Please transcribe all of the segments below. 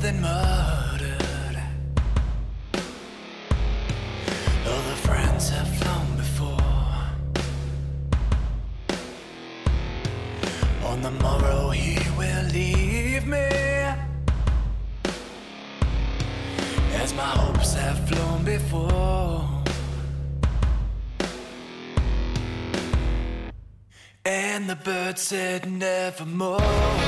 than murdered. All the friends have flown before. On the morrow he will leave me, as my hopes have flown before. And the bird said nevermore.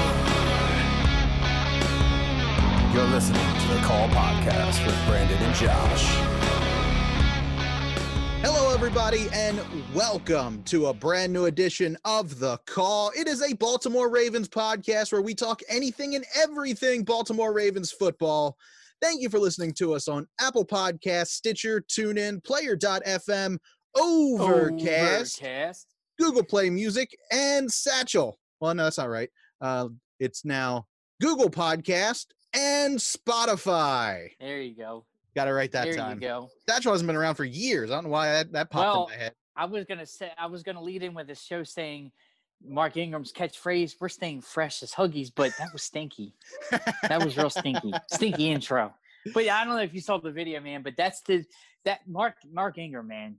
You're listening to the Call Podcast with Brandon and Josh. Hello, everybody, and welcome to a brand new edition of The Call. It is a Baltimore Ravens podcast where we talk anything and everything Baltimore Ravens football. Thank you for listening to us on Apple Podcasts, Stitcher, TuneIn, Player.fm, Overcast, Google Play Music, and Satchel. Well, no, that's not right. It's now Google Podcast and Spotify. There you go. Got it right that there time. There you go. Satchel hasn't been around for years. I don't know why that popped in my head. I was gonna lead in with a show saying Mark Ingram's catchphrase, "We're staying fresh as Huggies," but that was stinky. That was real stinky. Stinky intro. But I don't know if you saw the video, man. But that Mark Ingram, man.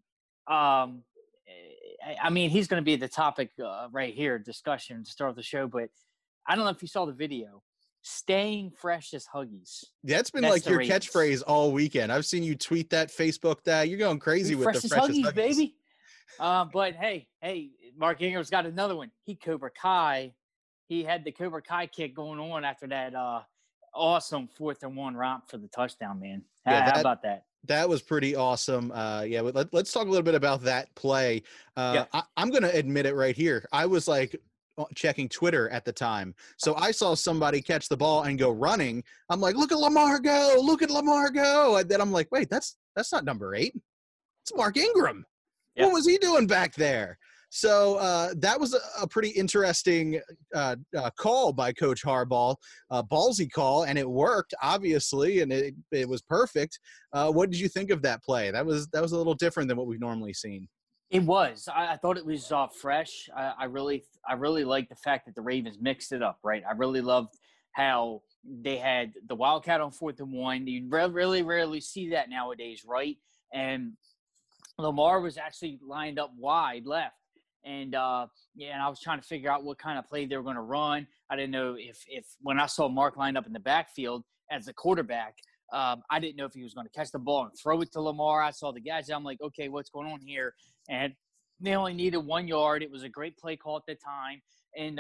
I mean, he's going to be the topic right here, discussion to start the show. But I don't know if you saw the video. Staying fresh as Huggies. That's been like your Ravens catchphrase all weekend. I've seen you tweet that, Facebook that. You're going crazy with the fresh as Huggies, baby. But hey, Mark Ingram's got another one. He had the Cobra Kai kick going on after that awesome 4th and 1 romp for the touchdown, man. How about that? That was pretty awesome. Let's talk a little bit about that play. I'm going to admit it right here. I was like checking Twitter at the time. So I saw somebody catch the ball and go running. I'm like, look at Lamar go. Look at Lamar go. And then I'm like, wait, that's not number 8. It's Mark Ingram. Yep. What was he doing back there? So that was a pretty interesting call by Coach Harbaugh, ballsy call, and it worked, obviously, and it was perfect. What did you think of that play? That was a little different than what we've normally seen. It was. I thought it was fresh. I really liked the fact that the Ravens mixed it up, right? I really loved how they had the Wildcat on 4th and 1. You really rarely see that nowadays, right? And Lamar was actually lined up wide left. And I was trying to figure out what kind of play they were going to run. I didn't know if when I saw Mark lined up in the backfield as a quarterback, I didn't know if he was going to catch the ball and throw it to Lamar. I saw the guys. I'm like, okay, what's going on here? And they only needed 1 yard. It was a great play call at the time. And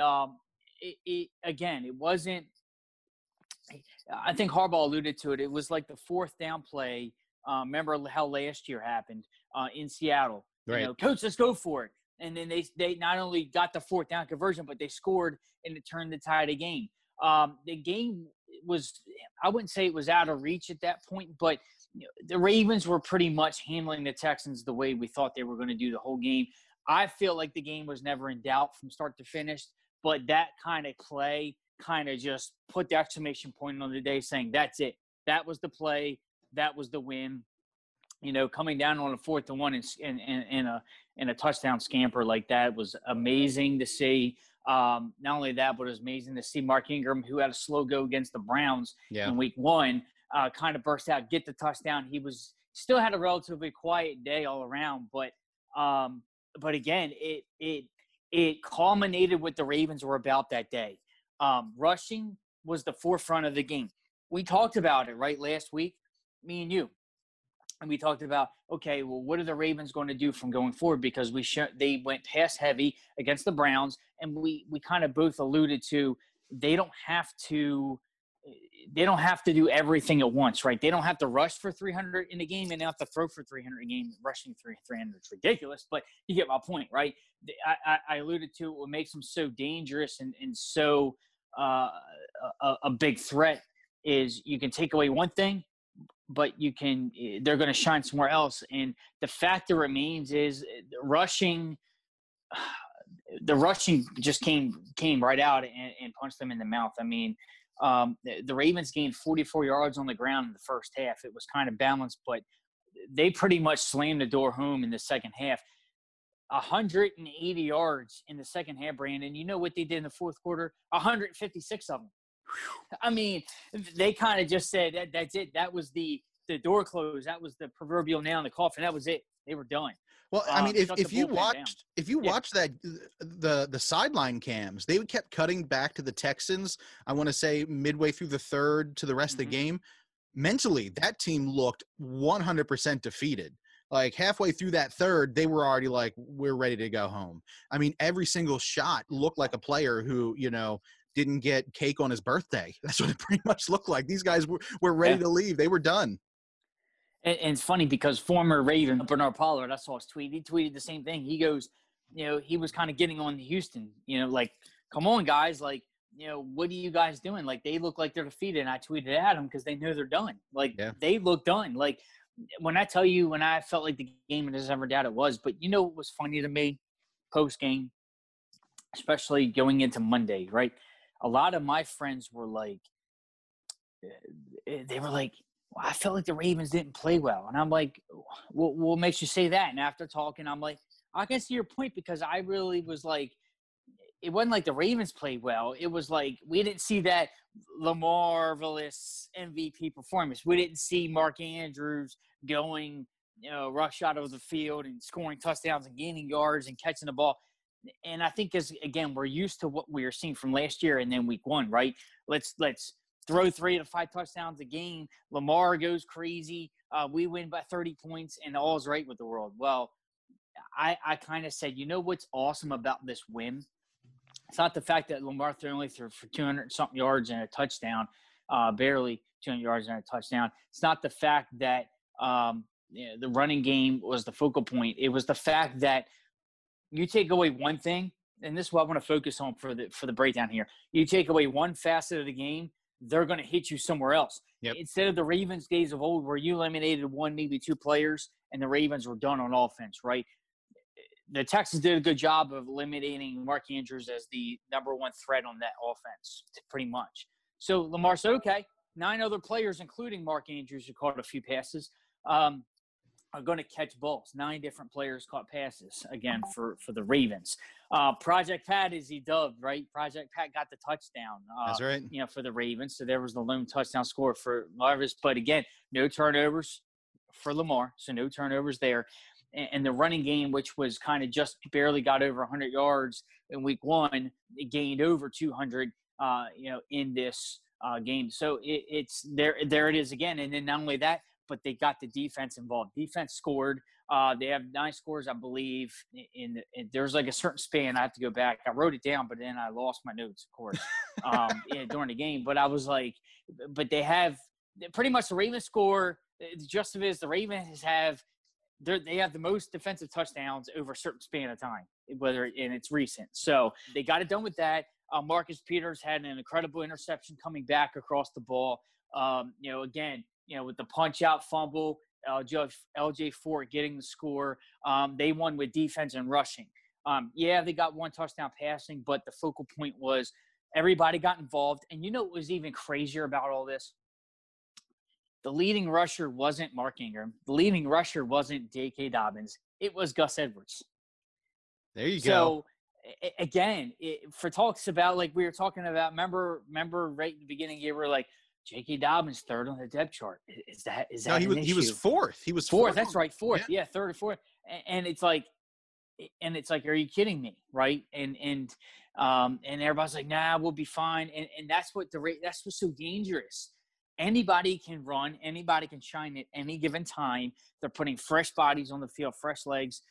it wasn't – I think Harbaugh alluded to it. It was like the 4th down play. Remember how last year happened in Seattle. Right. You know, Coach, let's go for it. And then they not only got the 4th down conversion, but they scored, and it turned the tide of the game. The game was – I wouldn't say it was out of reach at that point, but the Ravens were pretty much handling the Texans the way we thought they were going to do the whole game. I feel like the game was never in doubt from start to finish, but that kind of play kind of just put the exclamation point on the day saying that's it. That was the play. That was the win. You know, coming down on a 4th and 1 in a touchdown scamper like that was amazing to see. Not only that, but it was amazing to see Mark Ingram, who had a slow go against the Browns in week 1, kind of burst out, get the touchdown. He still had a relatively quiet day all around, but again, it culminated what the Ravens were about that day. Rushing was the forefront of the game. We talked about it right last week, me and you. And we talked about, okay, well, what are the Ravens going to do from going forward? Because they went pass heavy against the Browns, and we kind of both alluded to they don't have to do everything at once, right? They don't have to rush for 300 in a game, and they have to throw for 300 in a game. Rushing 300 is ridiculous, but you get my point, right? I alluded to what makes them so dangerous and so a big threat is you can take away one thing, but they're going to shine somewhere else. And the fact that remains is the rushing just came right out and punched them in the mouth. I mean, the Ravens gained 44 yards on the ground in the first half. It was kind of balanced, but they pretty much slammed the door home in the second half. 180 yards in the second half, Brandon. You know what they did in the fourth quarter? 156 of them. I mean, they kind of just said that's it. That was the door closed. That was the proverbial nail in the coffin. That was it. They were done. Well, I mean, Shut the if you bullpen down. watched that the sideline cams, they kept cutting back to the Texans. I want to say midway through the third to the rest of the game. Mentally, that team looked 100% defeated. Like halfway through that third, they were already like, we're ready to go home. I mean, every single shot looked like a player who, didn't get cake on his birthday. That's what it pretty much looked like. These guys were ready to leave. They were done. And it's funny because former Raven Bernard Pollard, I saw his tweet. He tweeted the same thing. He goes, he was kind of getting on to Houston, like, come on, guys. Like, what are you guys doing? Like, they look like they're defeated. And I tweeted at them because they know they're done. Like, they look done. Like, when I tell you, when I felt like the game in December, doubt it was. But what was funny to me post-game, especially going into Monday, right? A lot of my friends were like, well, I felt like the Ravens didn't play well. And I'm like, what makes you say that? And after talking, I'm like, I can see your point because I really was like, it wasn't like the Ravens played well. It was like we didn't see that marvelous MVP performance. We didn't see Mark Andrews going, rush out of the field and scoring touchdowns and gaining yards and catching the ball. And I think again, we're used to what we were seeing from last year and then week one, right? Let's throw 3 to 5 touchdowns a game. Lamar goes crazy. We win by 30 points and all's right with the world. Well, I kind of said, what's awesome about this win? It's not the fact that Lamar only threw for 200-something yards and a touchdown, barely 200 yards and a touchdown. It's not the fact that the running game was the focal point. It was the fact that you take away one thing, and this is what I want to focus on for the breakdown here. You take away one facet of the game, they're going to hit you somewhere else. Yep. Instead of the Ravens days of old where you eliminated 1, maybe 2 players, and the Ravens were done on offense, right? The Texans did a good job of eliminating Mark Andrews as the number one threat on that offense, pretty much. So Lamar said, okay, 9 other players, including Mark Andrews, who caught a few passes, are going to catch balls. 9 different players caught passes, again, for the Ravens. Project Pat, is he dubbed, right? Project Pat got the touchdown. That's right. For the Ravens. So there was the lone touchdown score for Marvis. But, again, no turnovers for Lamar, so no turnovers there. And the running game, which was kind of just barely got over 100 yards in week 1, it gained over 200, in this game. So it's there. There it is again. And then not only that, but they got the defense involved. Defense scored. They have 9 scores, I believe. There's like a certain span. I have to go back. I wrote it down, but then I lost my notes, of course, during the game. But I was like, but they have pretty much the Ravens score. The gist of it is the Ravens have the most defensive touchdowns over a certain span of time, and it's recent. So they got it done with that. Marcus Peters had an incredible interception coming back across the ball. Again, with the punch-out fumble, L.J. Fort getting the score. They won with defense and rushing. They got 1 touchdown passing, but the focal point was everybody got involved. And what was even crazier about all this? The leading rusher wasn't Mark Ingram. The leading rusher wasn't J.K. Dobbins. It was Gus Edwards. There you So, go. again, for talks about, like we were talking about, remember right in the beginning, you were like, J.K. Dobbins 3rd on the depth chart. Is that no, he was 4th. He was 4th. That's right, 4th. Yeah, 3rd or 4th. And it's like, are you kidding me, right? And everybody's like, nah, we'll be fine. And that's what's so dangerous. Anybody can run. Anybody can shine at any given time. They're putting fresh bodies on the field, fresh legs.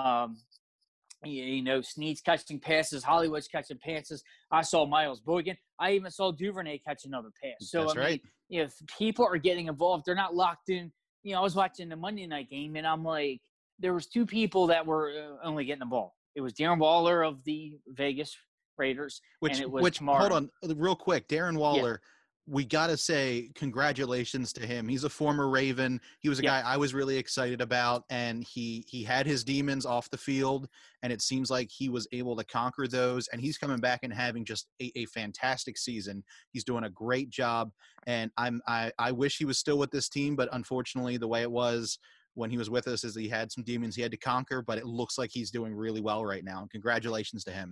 Snead's catching passes. Hollywood's catching passes. I saw Miles Boykin. I even saw Duvernay catch another pass. So, That's right. If people are getting involved, they're not locked in. I was watching the Monday night game, and I'm like, there was 2 people that were only getting the ball. It was Darren Waller of the Vegas Raiders, and it was Kamara. Hold on real quick. Darren Waller, we got to say congratulations to him. He's a former Raven. He was a guy I was really excited about, and he had his demons off the field, and it seems like he was able to conquer those, and he's coming back and having just a fantastic season. He's doing a great job, and I wish he was still with this team, but unfortunately the way it was when he was with us is he had some demons he had to conquer, but it looks like he's doing really well right now, and congratulations to him.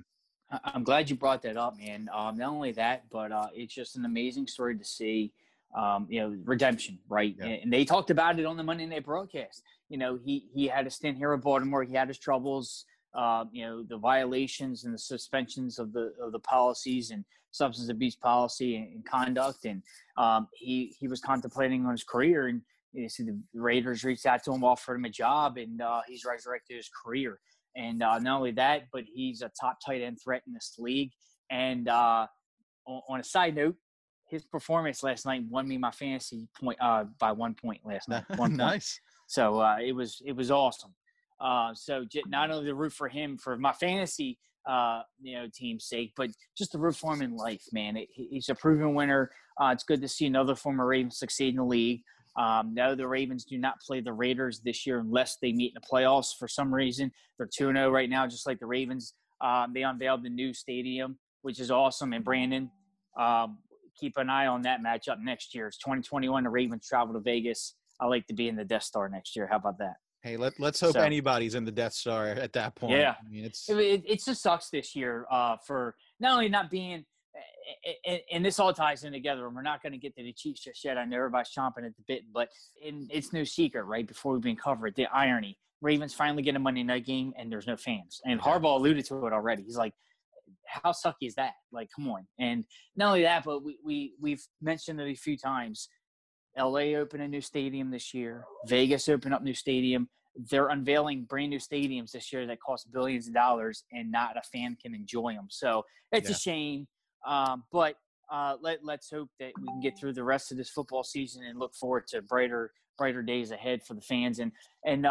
I'm glad you brought that up, man. Not only that, but it's just an amazing story to see. Redemption, right? Yeah. And they talked about it on the Monday Night broadcast. He had a stint here at Baltimore. He had his troubles. The violations and the suspensions of the policies and substance abuse policy and conduct, and he was contemplating on his career. And see the Raiders reached out to him, offered him a job, and he's resurrected his career. And not only that, but he's a top tight end threat in this league. And on a side note, his performance last night won me my fantasy point by 1 point last night. 1 point. Nice. So it was awesome. So not only to root for him for my fantasy team's sake, but just to root for him in life, man. He's a proven winner. It's good to see another former Raven succeed in the league. No, the Ravens do not play the Raiders this year unless they meet in the playoffs for some reason. They're 2-0 right now, just like the Ravens. They unveiled the new stadium, which is awesome. And Brandon, keep an eye on that matchup next year. It's 2021. The Ravens travel to Vegas. I like to be in the Death Star next year. How about that? Hey, let's hope anybody's in the Death Star at that point. Yeah, I mean, it just sucks this year for not only not being, and this all ties in together. And we're not going to get to the Chiefs just yet. I know everybody's chomping at the bit, but it's no secret, right? Before we've been covered, the irony: Ravens finally get a Monday night game, and there's no fans. And Harbaugh alluded to it already. He's like, how sucky is that? Like, come on. And not only that, but we've mentioned it a few times. LA opened a new stadium this year. Vegas opened up new stadium. They're unveiling brand new stadiums this year that cost billions of dollars, and not a fan can enjoy them. So it's a shame. But let's hope that we can get through the rest of this football season and look forward to brighter days ahead for the fans. And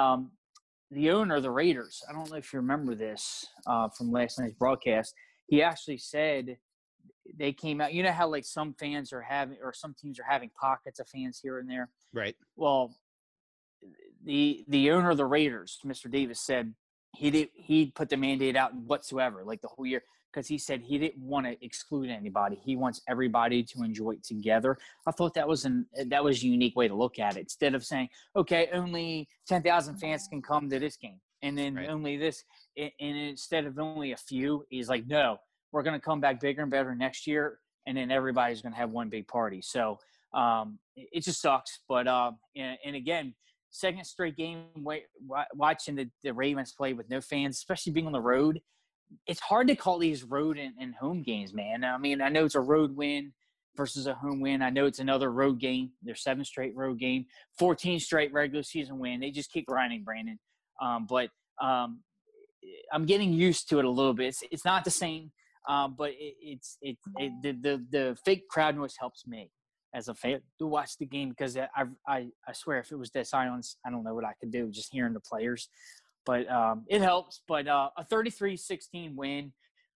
the owner of the Raiders, I don't know if you remember this from last night's broadcast. He actually said they came out. You know how like some fans are having, or some teams are having pockets of fans here and there. Right. Well, the owner of the Raiders, Mr. Davis, said he put the mandate out whatsoever, like the whole year, because he said he didn't want to exclude anybody. He wants everybody to enjoy it together. I thought that was a unique way to look at it. Instead of saying, okay, only 10,000 fans can come to this game, and then only this, and instead of only a few, he's like, no, we're going to come back bigger and better next year, and then everybody's going to have one big party. So it just sucks. But and again, second straight game watching the Ravens play with no fans, especially being on the road. It's hard to call these road and home games, man. I mean, I know it's a road win versus a home win. I know it's another road game. Their 7th straight road game, 14 straight regular season win. They just keep grinding, Brandon. But I'm getting used to it a little bit. It's not the same, but the fake crowd noise helps me as a fan to watch the game, because I swear if it was dead silence, I don't know what I could do just hearing the players. But it helps. But a 33-16 win.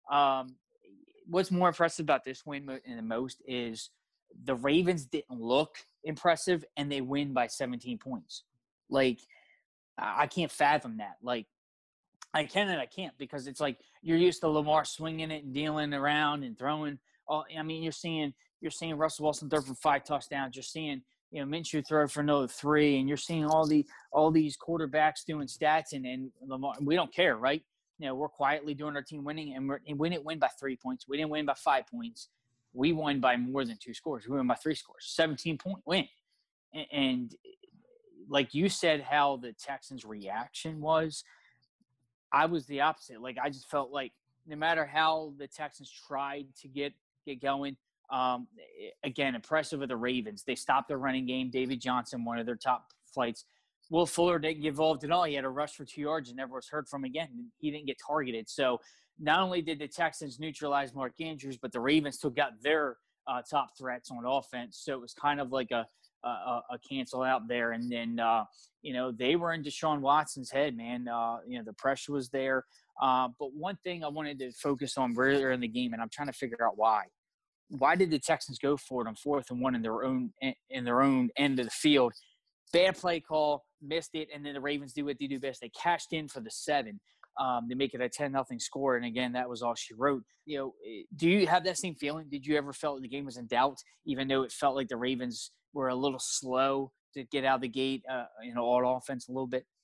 What's more impressive about this win than the most is the Ravens didn't look impressive, and they win by 17 points. Like, I can't fathom that. Like, I can and I can't, because it's like you're used to Lamar swinging it and dealing around and throwing. I mean, you're seeing Russell Wilson throw for 5 touchdowns. You're seeing Minshew throw for another 3, and you're seeing all these quarterbacks doing stats, and Lamar. We don't care, right? We're quietly doing our team winning, and we didn't win by 3 points. We didn't win by 5 points. We won by more than 2 scores. We won by 3 scores. 17-point win. And like you said, how the Texans' reaction was, I was the opposite. Like, I just felt like no matter how the Texans tried to get going, again, impressive with the Ravens. They stopped their running game. David Johnson, one of their top flights. Will Fuller didn't get involved at all. He had a rush for 2 yards and never was heard from again. He didn't get targeted. So not only did the Texans neutralize Mark Andrews, but the Ravens took out their top threats on offense. So it was kind of like a cancel out there. And then, they were in Deshaun Watson's head, man. The pressure was there. But one thing I wanted to focus on earlier in the game, and I'm trying to figure out why. Why did the Texans go for it on 4th and 1 in their own end of the field? Bad play call, missed it, and then the Ravens do what they do best. They cashed in for the 7. They make it a 10-0 score, and again, that was all she wrote. Do you have that same feeling? Did you ever felt the game was in doubt, even though it felt like the Ravens were a little slow to get out of the gate, on offense a little bit?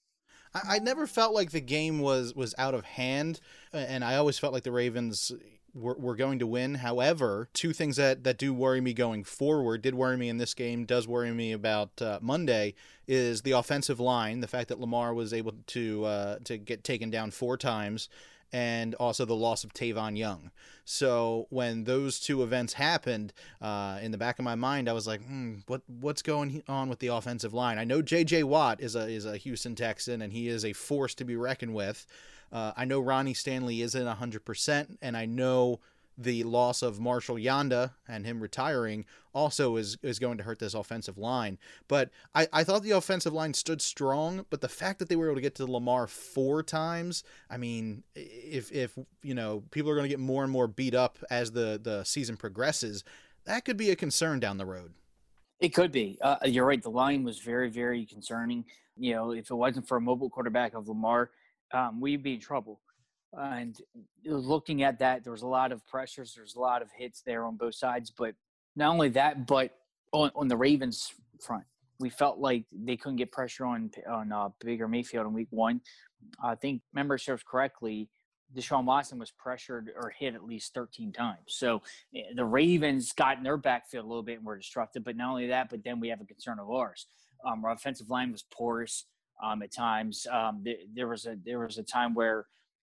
I never felt like the game was out of hand, and I always felt like the Ravens were going to win. However, two things that do worry me going forward, did worry me in this game, does worry me about Monday, is the offensive line, the fact that Lamar was able to get taken down 4 times, and also the loss of Tavon Young. So when those two events happened, in the back of my mind, I was like, what's going on with the offensive line? I know J.J. Watt is a Houston Texan, and he is a force to be reckoned with. I know Ronnie Stanley isn't 100%, and I know the loss of Marshall Yanda and him retiring also is going to hurt this offensive line. But I thought the offensive line stood strong, but the fact that they were able to get to Lamar 4 times, I mean, if you know, people are going to get more and more beat up as the season progresses, that could be a concern down the road. It could be. You're right. The line was very, very concerning. You know, if it wasn't for a mobile quarterback of Lamar, we'd be in trouble. And looking at that, there was a lot of pressures. There's a lot of hits there on both sides. But not only that, but on the Ravens front, we felt like they couldn't get pressure on Baker Mayfield in week 1. I think, remember serves correctly, Deshaun Watson was pressured or hit at least 13 times. So the Ravens got in their backfield a little bit and were disrupted. But not only that, but then we have a concern of ours. Our offensive line was porous at times. There was a time where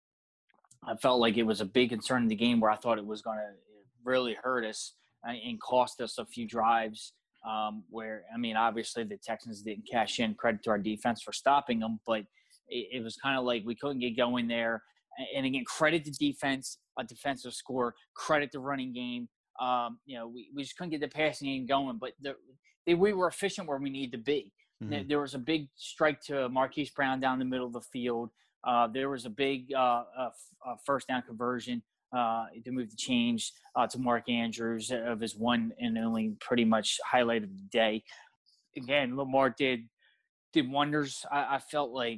I felt like it was a big concern in the game where I thought it was going to really hurt us and cost us a few drives. Where, I mean, obviously the Texans didn't cash in. Credit to our defense for stopping them, but it was kind of like we couldn't get going there. And again, credit the defense, a defensive score. Credit the running game. You know, we just couldn't get the passing game going, but we were efficient where we needed to be. Mm-hmm. There was a big strike to Marquise Brown down the middle of the field. There was a big first down conversion to move the change to Mark Andrews of his one and only pretty much highlight of the day. Again, Lamar did wonders. I felt like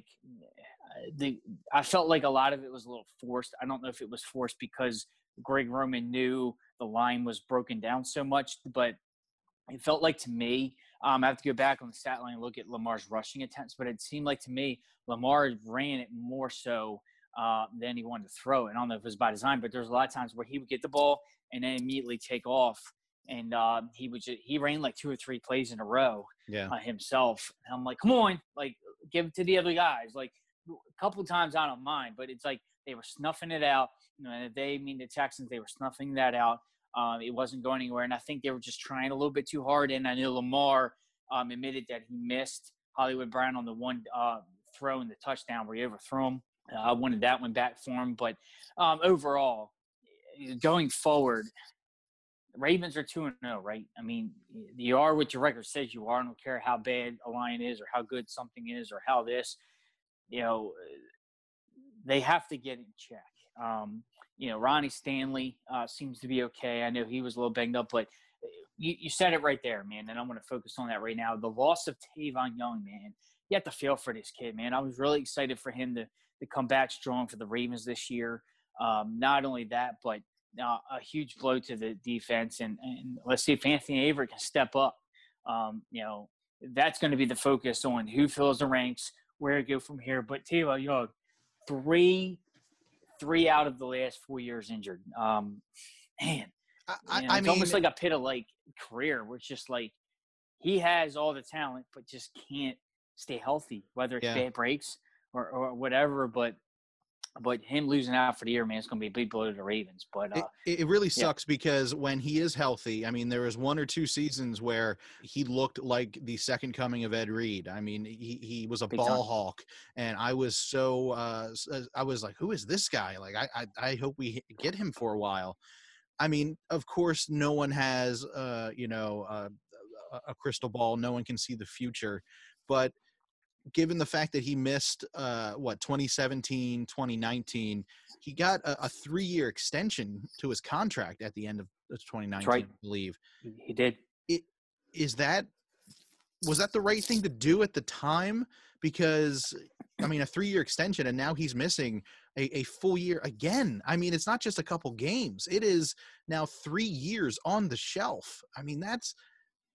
a lot of it was a little forced. I don't know if it was forced because Greg Roman knew the line was broken down so much, but it felt like to me, I have to go back on the stat line and look at Lamar's rushing attempts, but it seemed like to me Lamar ran it more so than he wanted to throw it. I don't know if it was by design, but there's a lot of times where he would get the ball and then immediately take off, and he ran like 2 or 3 plays in a row himself. And I'm like, come on, like give it to the other guys. Like a couple of times I don't mind, but it's like they were snuffing it out. You know, the Texans, they were snuffing that out. It wasn't going anywhere, and I think they were just trying a little bit too hard. And I know Lamar admitted that he missed Hollywood Brown on the one throw in the touchdown where he overthrew him. I wanted that one back for him. But overall, going forward, the Ravens are 2-0, right? I mean, you are what your record says you are. I don't care how bad a line is or how good something is or how this, you know, they have to get in check. You know, Ronnie Stanley seems to be okay. I know he was a little banged up, but you said it right there, man, and I'm going to focus on that right now. The loss of Tavon Young, man, you have to feel for this kid, man. I was really excited for him to come back strong for the Ravens this year. Not only that, but a huge blow to the defense, and let's see if Anthony Averett can step up. You know, that's going to be the focus on who fills the ranks, where to go from here. But Tavon Young, three out of the last 4 years injured. Man, I mean, almost like a pit-like career where it's just like he has all the talent but just can't stay healthy, whether it's bad breaks or whatever. But him losing out for the year, man, it's going to be a big blow to the Ravens. But it really sucks because when he is healthy, I mean, there was 1 or 2 seasons where he looked like the second coming of Ed Reed. I mean, he was a big ball hawk, and I was so I was like, who is this guy? Like, I hope we get him for a while. I mean, of course, no one has a crystal ball. No one can see the future, but given the fact that he missed 2017, 2019, he got a 3-year extension to his contract at the end of 2019, right. I believe. He did. Was that the right thing to do at the time? Because, I mean, a 3-year extension, and now he's missing a full year again. I mean, it's not just a couple games. It is now 3 years on the shelf. I mean,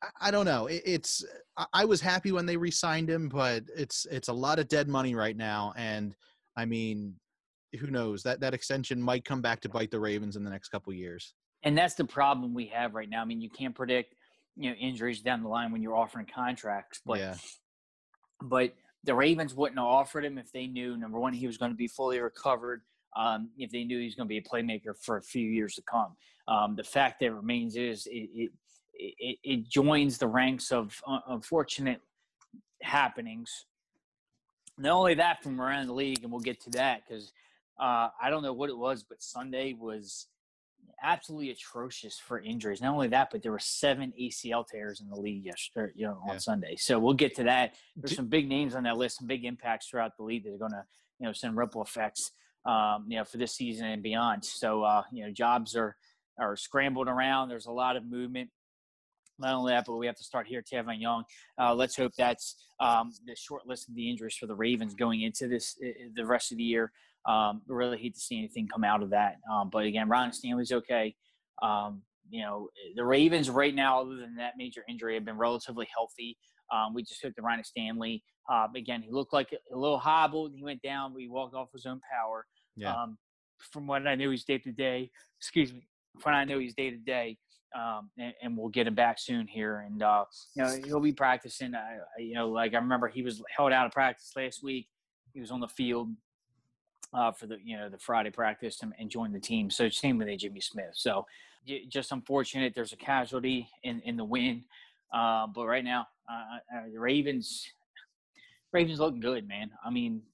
I don't know. I was happy when they re-signed him, but it's a lot of dead money right now. And I mean, who knows, that extension might come back to bite the Ravens in the next couple of years. And that's the problem we have right now. I mean, you can't predict, injuries down the line when you're offering contracts, but the Ravens wouldn't have offered him if they knew, number one, he was going to be fully recovered. If they knew he was going to be a playmaker for a few years to come. The fact that remains is it joins the ranks of unfortunate happenings. Not only that, from around the league, and we'll get to that because I don't know what it was, but Sunday was absolutely atrocious for injuries. Not only that, but there were 7 ACL tears in the league yesterday, on Sunday. So we'll get to that. There's some big names on that list, some big impacts throughout the league that are going to, send ripple effects, for this season and beyond. So, jobs are scrambled around. There's a lot of movement. Not only that, but we have to start here, Tavon Young. Let's hope that's the short list of the injuries for the Ravens going into this the rest of the year. Really hate to see anything come out of that. But again, Ron Stanley's okay. The Ravens right now, other than that major injury, have been relatively healthy. We just hooked to Ryan Stanley. Again, he looked like a little hobbled. He went down. He walked off his own power. Yeah. From what I knew, he's day to day. Excuse me. From what I know, he's day to day. And we'll get him back soon here. And, he'll be practicing. I remember he was held out of practice last week. He was on the field for the Friday practice and joined the team. So same with Jimmy Smith. So just unfortunate. There's a casualty in the win. But right now, the Ravens look good, man. I mean,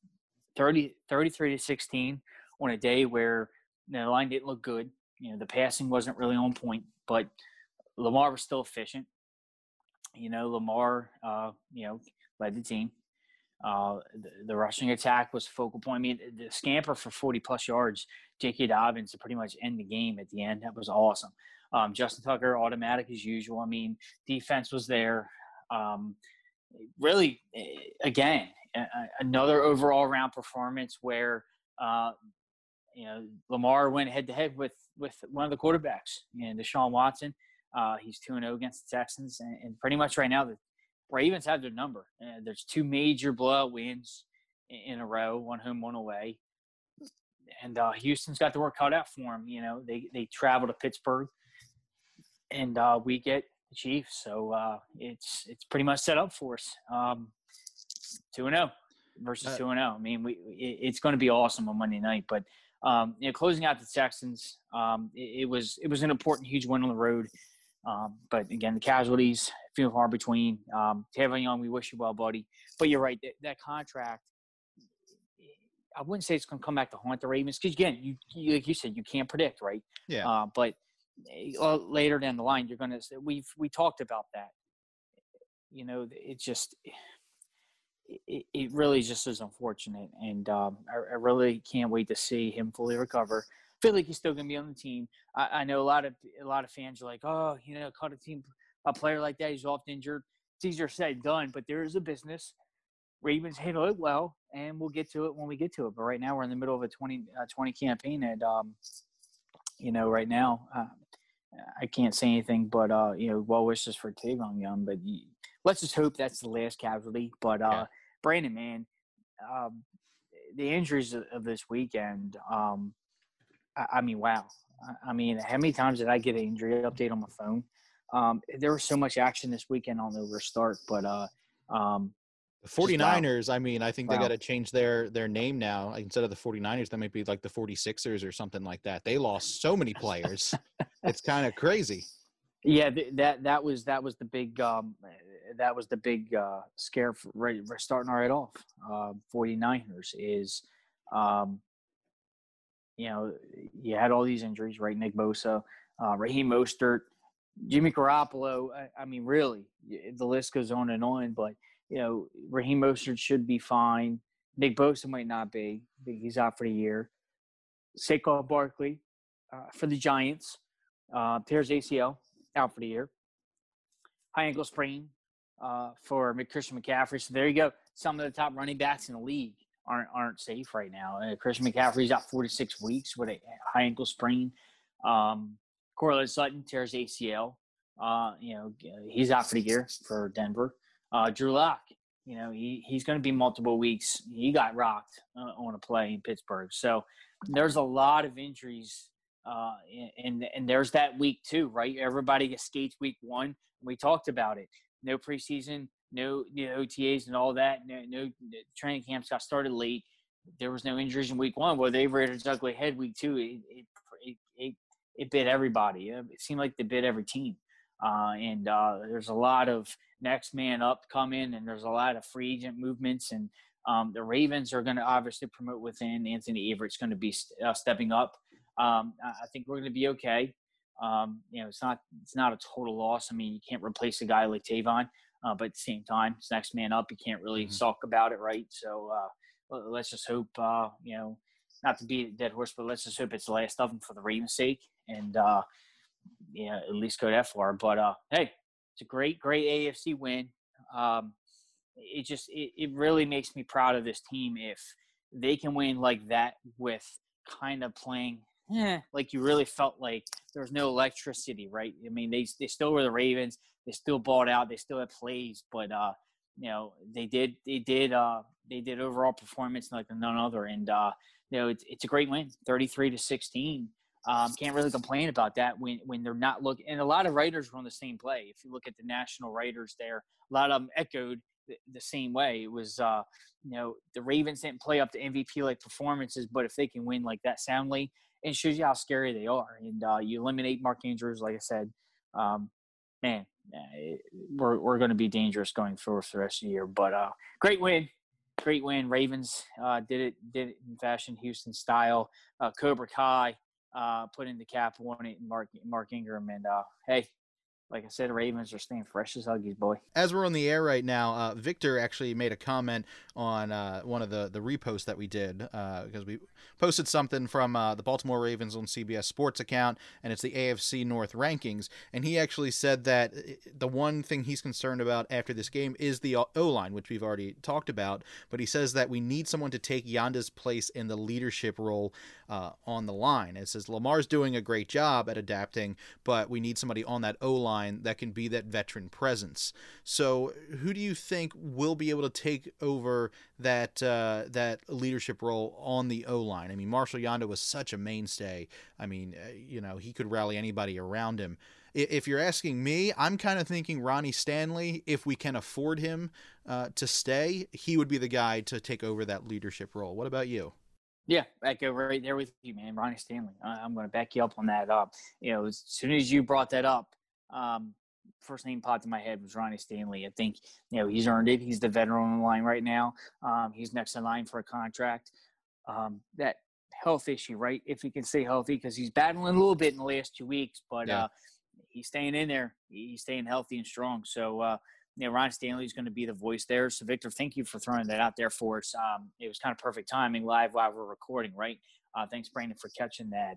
33-16 on a day where the line didn't look good. The passing wasn't really on point, but Lamar was still efficient. Lamar, led the team. The rushing attack was focal point. I mean, the scamper for 40-plus yards, J.K. Dobbins to pretty much end the game at the end. That was awesome. Justin Tucker, automatic as usual. I mean, defense was there. Really, again, another overall round performance where, Lamar went head-to-head with one of the quarterbacks, Deshaun Watson. He's 2-0 against the Texans. And pretty much right now, the Ravens have their number. There's 2 major blowout wins in a row, one home, one away. And Houston's got the work cut out for them. They travel to Pittsburgh, and we get the Chiefs. So it's pretty much set up for us. 2-0 versus 2-0. I mean, it's going to be awesome on Monday night. But closing out the Texans, it was an important, huge win on the road. But again, the casualties few and far between. Tavon Young, we wish you well, buddy. But you're right, that contract, I wouldn't say it's going to come back to haunt the Ravens because, again, you like you said, you can't predict, right? Yeah. But later down the line, you're going to – we talked about that. It just – it really just is unfortunate. And I really can't wait to see him fully recover. I feel like he's still going to be on the team. I know a lot of fans are like, oh, cut a player like that. He's often injured. It's easier said than done, but there is a business. Ravens handle it well, and we'll get to it when we get to it. But right now we're in the middle of a 20 campaign, and right now I can't say anything but well wishes for Tavon Young. But let's just hope that's the last casualty. But Brandon, man, the injuries of this weekend. I mean, wow. I mean, how many times did I get an injury update on my phone? There was so much action this weekend on the restart, but the 49ers, I mean, I think they Wow. got to change their name now. Instead of the 49ers, that might be like the 46ers or something like that. They lost so many players. It's kind of crazy. Yeah, that was the big scare for starting right off. 49ers is you had all these injuries, right? Nick Bosa, Raheem Mostert, Jimmy Garoppolo. I mean, really, the list goes on and on. But Raheem Mostert should be fine. Nick Bosa might not be. I think he's out for the year. Saquon Barkley for the Giants tears ACL, out for the year. High ankle sprain for Christian McCaffrey. So there you go. Some of the top running backs in the league aren't safe right now. Christian McCaffrey's out 4-6 weeks with a high ankle sprain. Cortland Sutton tears ACL. He's out for the year for Denver. Drew Lock, he's going to be multiple weeks. He got rocked on a play in Pittsburgh. So there's a lot of injuries. And there's that week too, right? Everybody skates week 1. We talked about it. No preseason, no OTAs and all that. No training camps got started late. There was no injuries in week 1. Well, they reared its ugly head week 2. It bit everybody. It seemed like they bit every team. And there's a lot of next man up coming, and there's a lot of free agent movements. And the Ravens are going to obviously promote within. Anthony Averett's going to be stepping up. I think we're going to be okay. It's not a total loss. I mean, you can't replace a guy like Tavon, but at the same time, it's next man up. You can't really sulk about it, right? So let's just hope, not to beat a dead horse, but let's just hope it's the last of them for the Ravens' sake, and at least go that far. But hey, it's a great AFC win. It really makes me proud of this team if they can win like that with kind of playing like you really felt like there was no electricity, right? I mean, they still were the Ravens. They still balled out. They still had plays, but they did overall performance like none other. And it's a great win, 33-16. Can't really complain about that when they're not looking. And a lot of writers were on the same play. If you look at the national writers there, a lot of them echoed the same way. It was, the Ravens didn't play up to MVP-like performances, but if they can win like that soundly, it shows you how scary they are. And you eliminate Mark Andrews, like I said, we're going to be dangerous going forward for the rest of the year. But great win. Ravens did it in fashion Houston style. Cobra Kai put in the cap, won it, and Mark Ingram. And hey, like I said, the Ravens are staying fresh as Huggies, boy. As we're on the air right now, Victor actually made a comment on one of the reposts that we did because we posted something from the Baltimore Ravens on CBS Sports account, and it's the AFC North rankings. And he actually said that the one thing he's concerned about after this game is the O-line, which we've already talked about. But he says that we need someone to take Yanda's place in the leadership role on the line. It says Lamar's doing a great job at adapting, but we need somebody on that O-line that can be that veteran presence. So who do you think will be able to take over that leadership role on the O-line? I mean, Marshall Yanda was such a mainstay. I mean, he could rally anybody around him. If you're asking me, I'm kind of thinking Ronnie Stanley, if we can afford him to stay, he would be the guy to take over that leadership role. What about you? Yeah, I go right there with you, man. Ronnie Stanley. I'm going to back you up on that. As soon as you brought that up, first name popped in my head was Ronnie Stanley. I think, he's earned it. He's the veteran on the line right now. He's next in line for a contract. That health issue, right? If he can stay healthy, because he's battling a little bit in the last 2 weeks, but he's staying in there. He's staying healthy and strong. So, Ron Stanley is going to be the voice there. So, Victor, thank you for throwing that out there for us. It was kind of perfect timing live while we're recording, right? Thanks, Brandon, for catching that.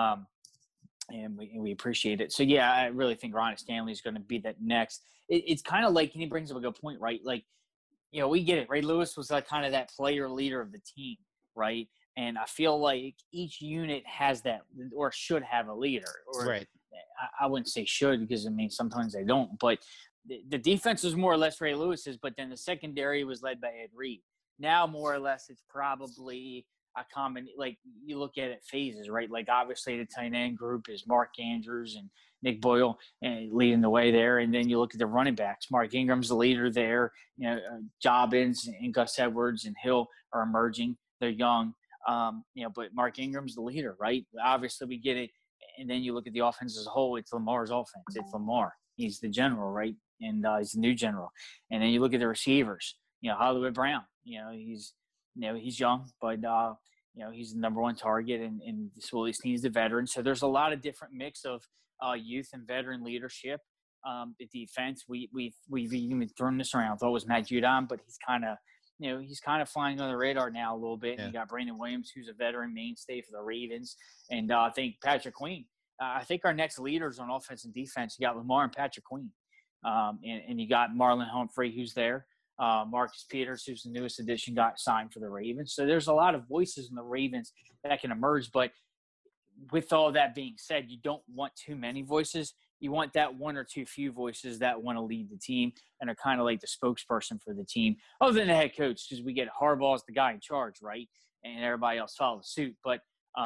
And we appreciate it. So, yeah, I really think Ron Stanley is going to be that next. It's kind of like, and he brings up a good point, right? Like, we get it. Ray Lewis was like kind of that player leader of the team, right? And I feel like each unit has that or should have a leader. Or right. I wouldn't say should because, sometimes they don't. But the defense was more or less Ray Lewis's, but then the secondary was led by Ed Reed. Now, more or less, it's probably a common, like you look at it phases, right? Like obviously the tight end group is Mark Andrews and Nick Boyle leading the way there. And then you look at the running backs. Mark Ingram's the leader there. Jobbins and Gus Edwards and Hill are emerging. They're young, but Mark Ingram's the leader, right? Obviously we get it. And then you look at the offense as a whole. It's Lamar's offense. It's Lamar. He's the general, right? And he's the new general. And then you look at the receivers. Hollywood Brown. He's young, but he's the number one target, and Willie Sneen's the veteran. So there's a lot of different mix of youth and veteran leadership. The defense, we've even thrown this around. I thought it was Matt Judon, but he's kind of flying on the radar now a little bit. Yeah. And you got Brandon Williams, who's a veteran mainstay for the Ravens, and I think Patrick Queen. I think our next leaders on offense and defense, you got Lamar and Patrick Queen, and you got Marlon Humphrey, who's there. Marcus Peters, who's the newest addition, got signed for the Ravens. So there's a lot of voices in the Ravens that can emerge. But with all that being said, you don't want too many voices. you want that one or two few voices that want to lead the team and are kind of like the spokesperson for the team, other than the head coach, because we get Harbaugh as the guy in charge, right? And everybody else follows suit. But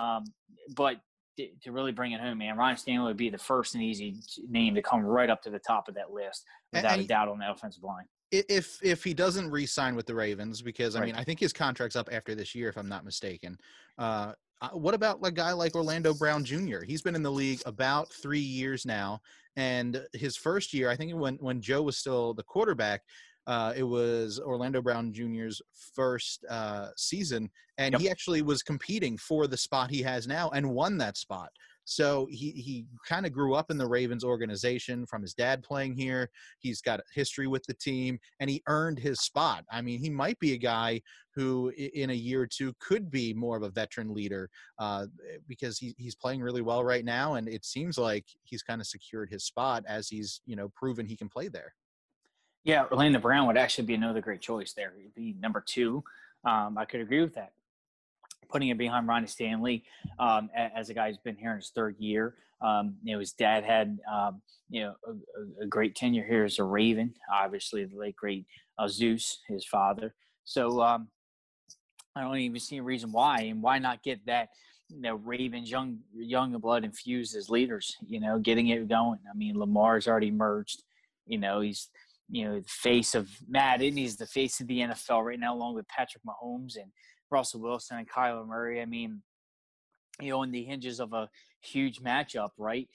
to really bring it home, man, Ryan Stanley would be the first and easy name to come right up to the top of that list without a doubt on the offensive line. If he doesn't re-sign with the Ravens, because Right. I think his contract's up after this year, if I'm not mistaken. What about a guy like Orlando Brown Jr.? He's been in the league about 3 years now, and his first year, I think when Joe was still the quarterback, it was Orlando Brown Jr.'s first season, and he actually was competing for the spot he has now and won that spot. So he kind of grew up in the Ravens organization from his dad playing here. He's got a history with the team, and he earned his spot. I mean, he might be a guy who in a year or two could be more of a veteran leader because he's playing really well right now, and it seems like he's kind of secured his spot as he's proven he can play there. Yeah, Orlando Brown would actually be another great choice there. He'd be number 2. I could agree with that. Putting it behind Ronnie Stanley as a guy who's been here in his 3rd year. His dad had, a great tenure here as a Raven. Obviously, the late, great Zeus, his father. So I don't even see a reason why. And why not get that, Ravens young blood infused as leaders, getting it going. I mean, Lamar's already merged. He's the face of Madden. He's the face of the NFL right now, along with Patrick Mahomes and Russell Wilson and Kyler Murray. I mean, on the hinges of a huge matchup, right?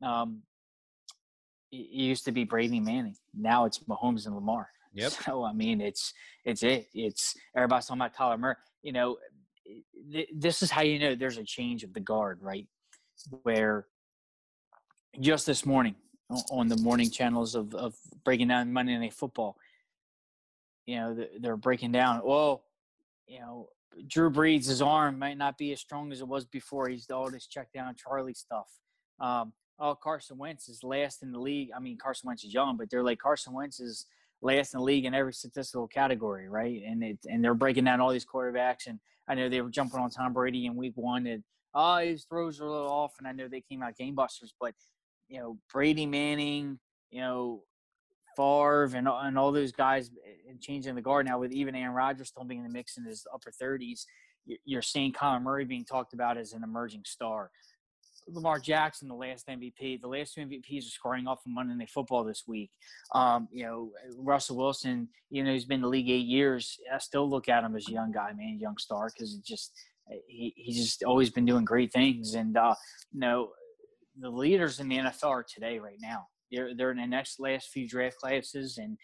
It used to be Brady Manning. Now it's Mahomes and Lamar. Yep. So, I mean, it's everybody's talking about Kyler Murray. This is how there's a change of the guard, right? Where just this morning on the morning channels of breaking down Monday Night Football, they're breaking down, Drew Brees' arm might not be as strong as it was before. He's all this check down Charlie stuff. Carson Wentz is last in the league. I mean, Carson Wentz is young, but they're like Carson Wentz is last in the league in every statistical category, right? And they're breaking down all these quarterbacks. And I know they were jumping on Tom Brady in week 1 and his throws are a little off. And I know they came out game busters, but Brady, Manning, Favre and all those guys changing the guard now with even Aaron Rodgers still being in the mix in his upper 30s. You're seeing Kyler Murray being talked about as an emerging star. Lamar Jackson, the last MVP. The last 2 MVPs are scoring off of Monday Night Football this week. Russell Wilson, he's been in the league 8 years. I still look at him as a young guy, man, young star, because he's just always been doing great things. And, the leaders in the NFL are today right now. They're in the last few draft classes, and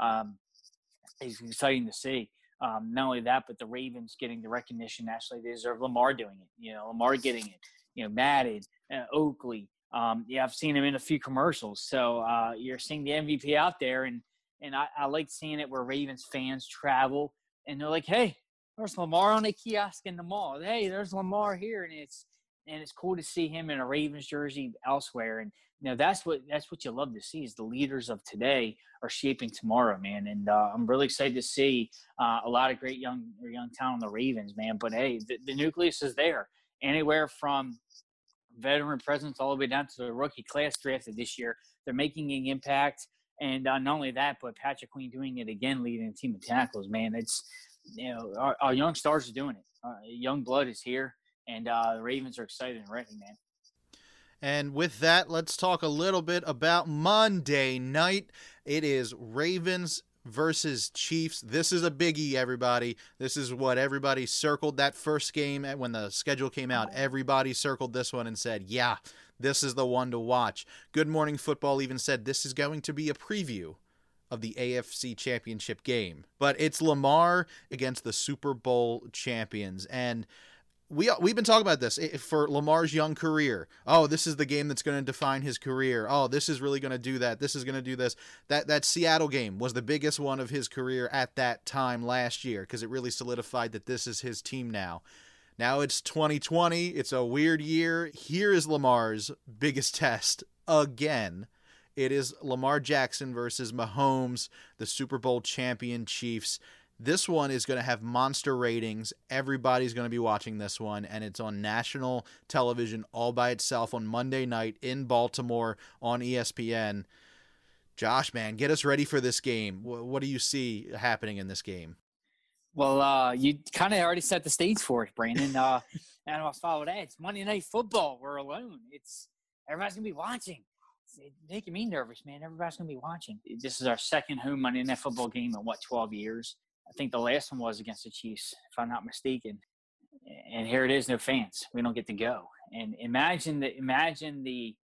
it's exciting to see. Not only that, but the Ravens getting the recognition nationally they deserve. Lamar doing it. Lamar getting it. Madden, Oakley. I've seen him in a few commercials. So you're seeing the MVP out there, and I like seeing it where Ravens fans travel and they're like, "Hey, there's Lamar on a kiosk in the mall. Hey, there's Lamar here," and it's cool to see him in a Ravens jersey elsewhere. And that's what you love to see is the leaders of today are shaping tomorrow, man. And I'm really excited to see a lot of great young talent on the Ravens, man. But hey, the nucleus is there. Anywhere from veteran presence all the way down to the rookie class drafted this year, they're making an impact. And not only that, but Patrick Queen doing it again, leading a team of tackles, man. It's our young stars are doing it. Young blood is here. And the Ravens are excited and ready, man. And with that, let's talk a little bit about Monday night. It is Ravens versus Chiefs. This is a biggie, everybody. This is what everybody circled that first game when the schedule came out. Everybody circled this one and said, yeah, this is the one to watch. Good Morning Football even said this is going to be a preview of the AFC Championship game. But it's Lamar against the Super Bowl champions. And we've been talking about this for Lamar's young career. Oh, this is the game that's going to define his career. Oh, this is really going to do that. This is going to do this. That Seattle game was the biggest one of his career at that time last year because it really solidified that this is his team now. Now it's 2020. It's a weird year. Here is Lamar's biggest test again. It is Lamar Jackson versus Mahomes, the Super Bowl champion Chiefs. This one is going to have monster ratings. Everybody's going to be watching this one, and it's on national television all by itself on Monday night in Baltimore on ESPN. Josh, man, get us ready for this game. What do you see happening in this game? Well, you kind of already set the stage for it, Brandon. And I'll follow that. It's Monday Night Football. We're alone. Everybody's gonna be watching. It's making me nervous, man. Everybody's gonna be watching. This is our second home Monday Night Football game in 12 years. I think the last one was against the Chiefs, if I'm not mistaken. And here it is, no fans. We don't get to go. And imagine the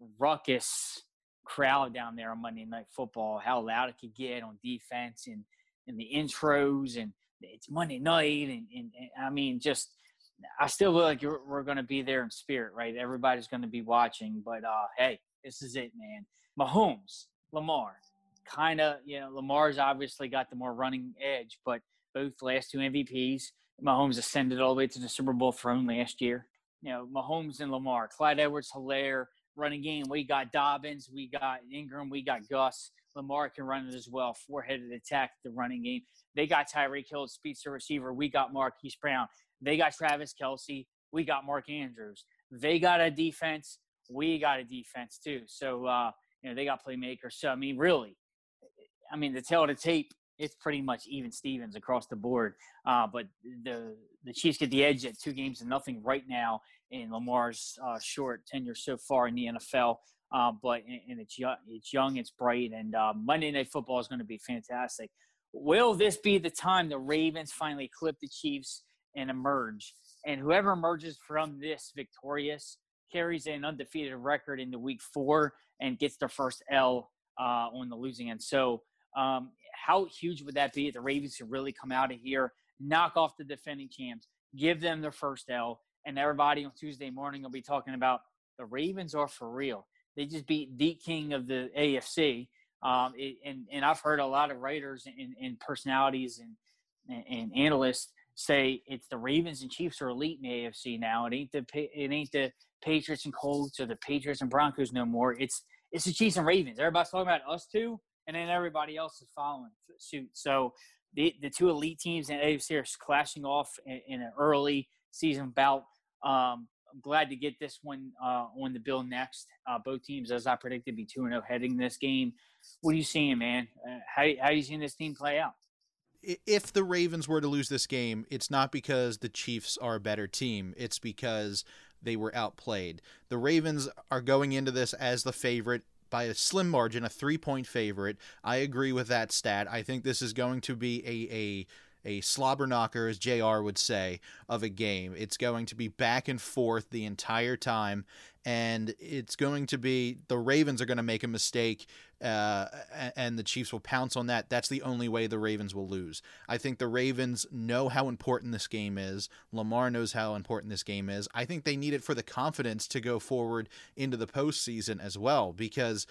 ruckus crowd down there on Monday Night Football, how loud it could get on defense and the intros, and it's Monday night. And I mean, just I still feel like we're going to be there in spirit, right? Everybody's going to be watching. But, hey, this is it, man. Mahomes, Lamar. Kind of, Lamar's obviously got the more running edge, but both last two MVPs, Mahomes ascended all the way to the Super Bowl throne last year. Mahomes and Lamar, Clyde Edwards-Helaire running game. We got Dobbins, we got Ingram, we got Gus. Lamar can run it as well. Four-headed attack, the running game. They got Tyreek Hill, speedster receiver. We got Marquise Brown. They got Travis Kelce. We got Mark Andrews. They got a defense. We got a defense too. So, they got playmakers. So, I mean, really, the tail of the tape, it's pretty much even Stevens across the board. But the Chiefs get the edge at 2-0 right now in Lamar's short tenure so far in the NFL. But it's young, it's bright, and Monday Night Football is going to be fantastic. Will this be the time the Ravens finally clip the Chiefs and emerge? And whoever emerges from this victorious carries an undefeated record into Week 4 and gets their first L on the losing end. So, how huge would that be if the Ravens could really come out of here, knock off the defending champs, give them their first L, and everybody on Tuesday morning will be talking about the Ravens are for real. They just beat the king of the AFC. And I've heard a lot of writers and personalities and analysts say it's the Ravens and Chiefs are elite in the AFC now. It ain't the Patriots and Colts or the Patriots and Broncos no more. It's the Chiefs and Ravens. Everybody's talking about us two. And then everybody else is following suit. So the two elite teams in AFC are clashing off in an early season bout. I'm glad to get this one on the bill next. Both teams, as I predicted, be 2-0 heading this game. What are you seeing, man? How are you seeing this team play out? If the Ravens were to lose this game, it's not because the Chiefs are a better team. It's because they were outplayed. The Ravens are going into this as the favorite by a slim margin, a 3-point favorite. I agree with that stat. I think this is going to be a slobber knocker, as JR would say, of a game. It's going to be back and forth the entire time, and it's going to be the Ravens are going to make a mistake, and the Chiefs will pounce on that. That's the only way the Ravens will lose. I think the Ravens know how important this game is. Lamar knows how important this game is. I think they need it for the confidence to go forward into the postseason as well, because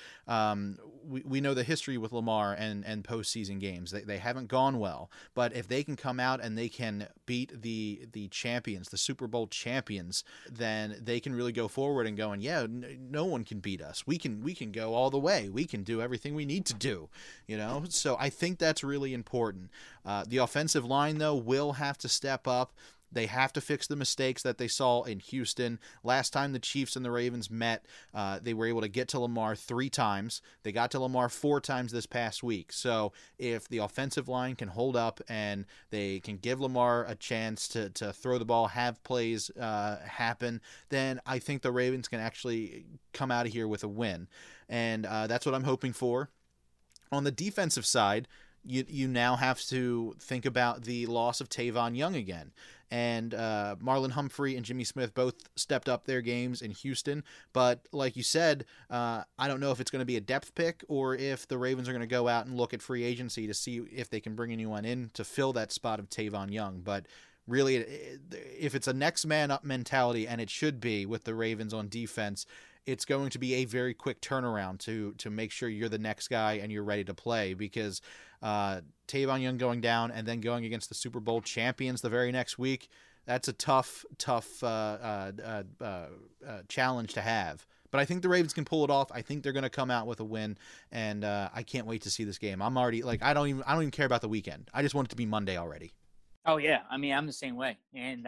we know the history with Lamar and postseason games. They haven't gone well, but if they can come out and they can beat the champions, the Super Bowl champions, then they can really go forward and going, yeah, no one can beat us. We can go all the way. We can do everything we need to do, So I think that's really important. The offensive line, though, will have to step up. They have to fix the mistakes that they saw in Houston. Last time the Chiefs and the Ravens met, they were able to get to Lamar 3 times. They got to Lamar 4 times this past week. So if the offensive line can hold up and they can give Lamar a chance to throw the ball, have plays happen, then I think the Ravens can actually come out of here with a win. And that's what I'm hoping for. On the defensive side, you now have to think about the loss of Tavon Young again. And Marlon Humphrey and Jimmy Smith both stepped up their games in Houston. But like you said, I don't know if it's going to be a depth pick or if the Ravens are going to go out and look at free agency to see if they can bring anyone in to fill that spot of Tavon Young. But really, if it's a next man up mentality, and it should be with the Ravens on defense, it's going to be a very quick turnaround to make sure you're the next guy and you're ready to play, because Tavon Young going down and then going against the Super Bowl champions the very next week, that's a tough challenge to have. But I think the Ravens can pull it off. I think they're going to come out with a win, and I can't wait to see this game. I'm already like I don't even care about the weekend. I just want it to be Monday already. Oh yeah, I mean I'm the same way, and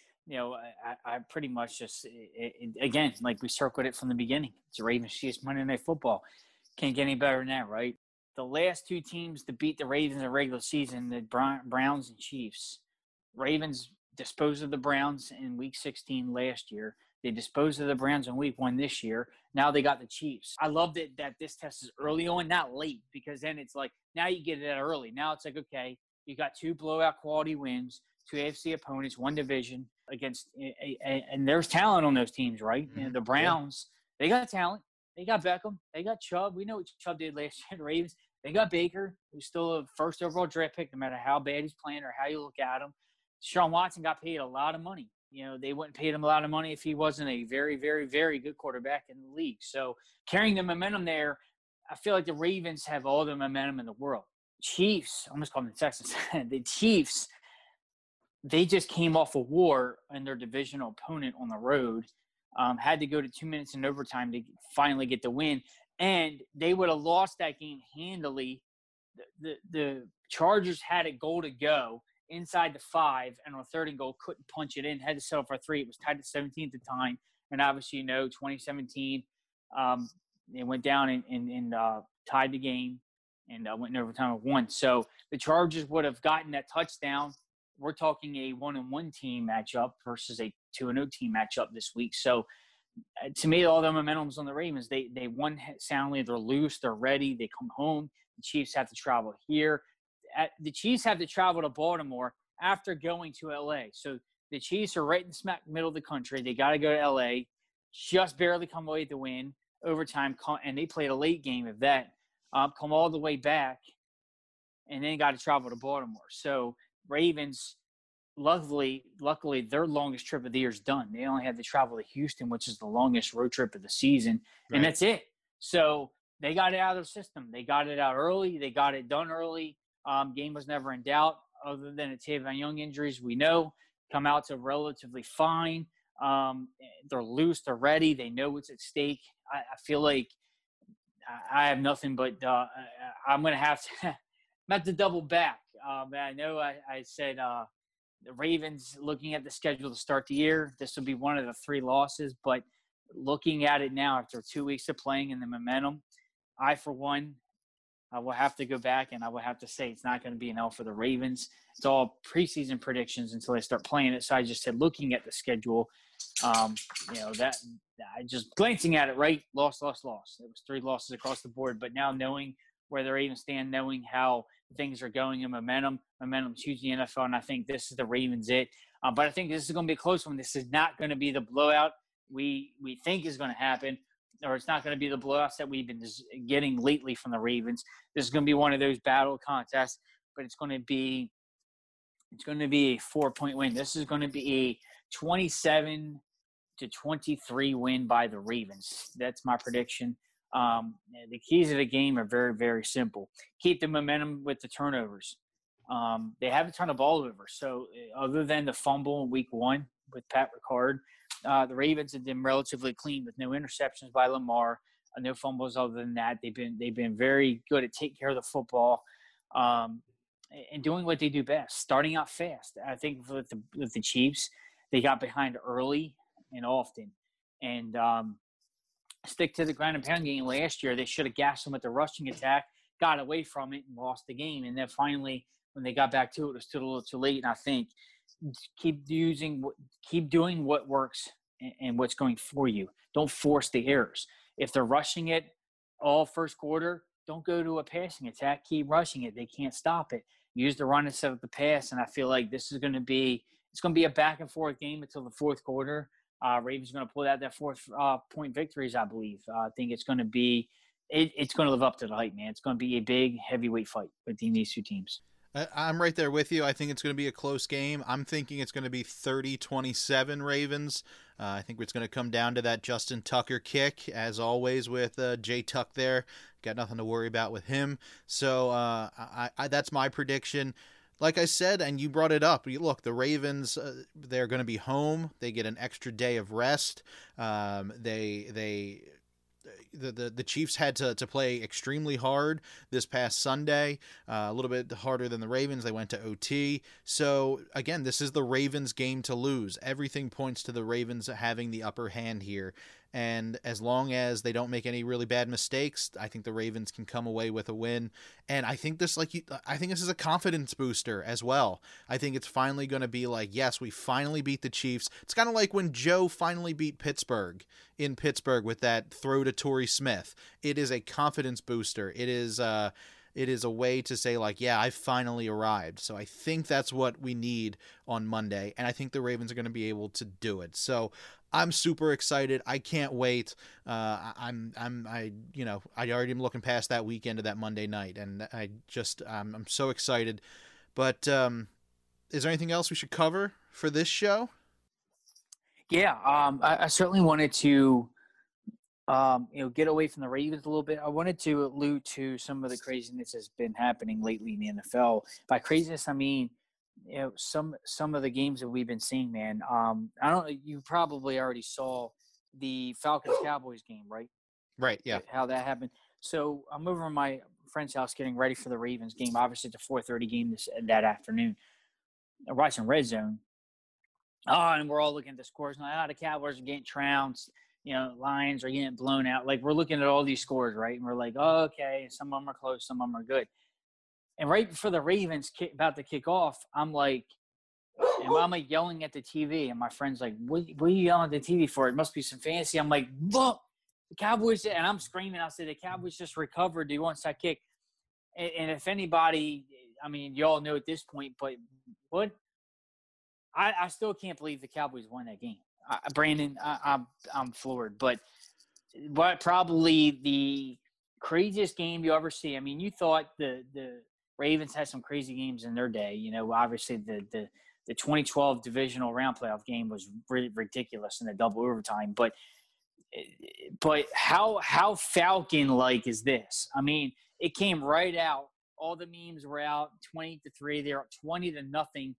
I pretty much just again like we circled it from the beginning. It's a Ravens Chiefs Monday Night Football. Can't get any better than that, right? The last two teams to beat the Ravens in the regular season, the Browns and Chiefs. Ravens disposed of the Browns in Week 16 last year. They disposed of the Browns in Week 1 this year. Now they got the Chiefs. I love that this test is early on, not late, because then it's like now you get it out early. Now it's like, okay, you got two blowout quality wins, two AFC opponents, one division against and there's talent on those teams, right? Mm-hmm. And the Browns, they got talent. They got Beckham. They got Chubb. We know what Chubb did last year. The Ravens. They got Baker, who's still a first overall draft pick, no matter how bad he's playing or how you look at him. Sean Watson got paid a lot of money. They wouldn't pay him a lot of money if he wasn't a very, very, very good quarterback in the league. So carrying the momentum there, I feel like the Ravens have all the momentum in the world. Chiefs, I almost call them the Texans. The Chiefs, they just came off a war and their divisional opponent on the road. Had to go to 2 minutes in overtime to finally get the win. And they would have lost that game handily. The Chargers had a goal to go inside the 5, and on third and goal, couldn't punch it in, had to settle for 3. It was tied at 17 at the time. And obviously, 2017, it went down and tied the game and went in overtime with 1. So the Chargers would have gotten that touchdown. We're talking a 1-1 team matchup versus a 2-0 team matchup this week. So to me, all the momentum's on the Ravens. They won soundly. They're loose. They're ready. They come home. The Chiefs have to travel here. The Chiefs have to travel to Baltimore after going to L.A. So the Chiefs are right in the smack middle of the country. They got to go to L.A., just barely come away with the win, overtime, and they played a late game of that, come all the way back, and then got to travel to Baltimore. So Ravens, luckily, their longest trip of the year is done. They only had to travel to Houston, which is the longest road trip of the season, and that's it. So they got it out of their system. They got it out early. They got it done early. Game was never in doubt, other than a Tavon Young injuries. We know come out to relatively fine. They're loose. They're ready. They know what's at stake. I feel like I have nothing but I'm going to have to double back. I know I said the Ravens, looking at the schedule to start the year, this will be one of the 3 losses. But looking at it now after 2 weeks of playing and the momentum, I, for one, I will have to go back and I will have to say it's not going to be an L for the Ravens. It's all preseason predictions until they start playing it. So I just said, looking at the schedule, that I just glancing at it, right? Loss. It was 3 losses across the board. But now knowing where the Ravens stand, knowing how things are going in momentum's huge in the NFL, and I think this is the Ravens it. But I think this is going to be a close one. This is not going to be the blowout we think is going to happen, or it's not going to be the blowouts that we've been getting lately from the Ravens. This is going to be one of those battle contests, but it's going to be a 4-point win. This is going to be a 27-23 win by the Ravens. That's my prediction. The keys of the game are very, very simple. Keep the momentum with the turnovers. They haven't turned the ball over. So other than the fumble in week 1 with Pat Ricard, the Ravens have been relatively clean with no interceptions by Lamar, no fumbles. Other than that, they've been very good at taking care of the football and doing what they do best, starting out fast. I think with the Chiefs, they got behind early and often, and stick to the ground and pound game last year. They should have gassed them with the rushing attack, got away from it, and lost the game. And then finally, when they got back to it, it was still a little too late. And I think keep doing what works and what's going for you. Don't force the errors. If they're rushing it all first quarter, don't go to a passing attack. Keep rushing it. They can't stop it. Use the run instead of the pass. And I feel like this is going to be a back and forth game until the fourth quarter. Ravens are going to pull out that 4th point victories, I believe. I think it's going to be it's going to live up to the hype, man. It's going to be a big heavyweight fight between these 2 teams. I'm right there with you. I think it's going to be a close game. I'm thinking it's going to be 30-27 Ravens. I think it's going to come down to that Justin Tucker kick, as always with Jay Tuck there. Got nothing to worry about with him. So that's my prediction. like I said, and you brought it up. Look, the Ravens, they're going to be home. They get an extra day of rest. The Chiefs had to play extremely hard this past Sunday, a little bit harder than the Ravens. They went to OT. So, again, this is the Ravens' game to lose. Everything points to the Ravens having the upper hand here. And as long as they don't make any really bad mistakes, I think the Ravens can come away with a win. And I think this is a confidence booster as well. I think it's finally going to be like, yes, we finally beat the Chiefs. It's kind of like when Joe finally beat Pittsburgh in Pittsburgh with that throw to Torrey Smith. It is a confidence booster. It is a way to say, like, yeah, I finally arrived. So I think that's what we need on Monday, and I think the Ravens are going to be able to do it. So I'm super excited. I can't wait. I already am looking past that weekend of that Monday night, and I'm so excited. But is there anything else we should cover for this show? Yeah, I certainly wanted to get away from the Ravens a little bit. I wanted to allude to some of the craziness that's been happening lately in the NFL. By craziness, I mean, some of the games that we've been seeing, man. You probably already saw the Falcons-Cowboys game, right? Right, yeah. How that happened. So I'm over at my friend's house getting ready for the Ravens game. Obviously, it's a 4:30 game that afternoon. I'm watching Red Zone. And we're all looking at the scores. Now, the Cowboys are getting trounced. Lions are getting blown out. Like, we're looking at all these scores, right? And we're like, oh, okay, some of them are close, some of them are good. And right before the Ravens about to kick off, I'm like yelling at the TV. And my friend's like, what are you yelling at the TV for? It must be some fantasy. I'm like, look, the Cowboys. And I'm screaming. I said, the Cowboys just recovered the onside kick. And if anybody, I mean, you all know at this point, but what? I still can't believe the Cowboys won that game. Brandon, I'm floored. But probably the craziest game you ever see. I mean, you thought the Ravens had some crazy games in their day. Obviously the 2012 divisional round playoff game was really ridiculous in the double overtime. But how Falcon-like is this? I mean, it came right out. All the memes were out, 20-3. They're up 20-0.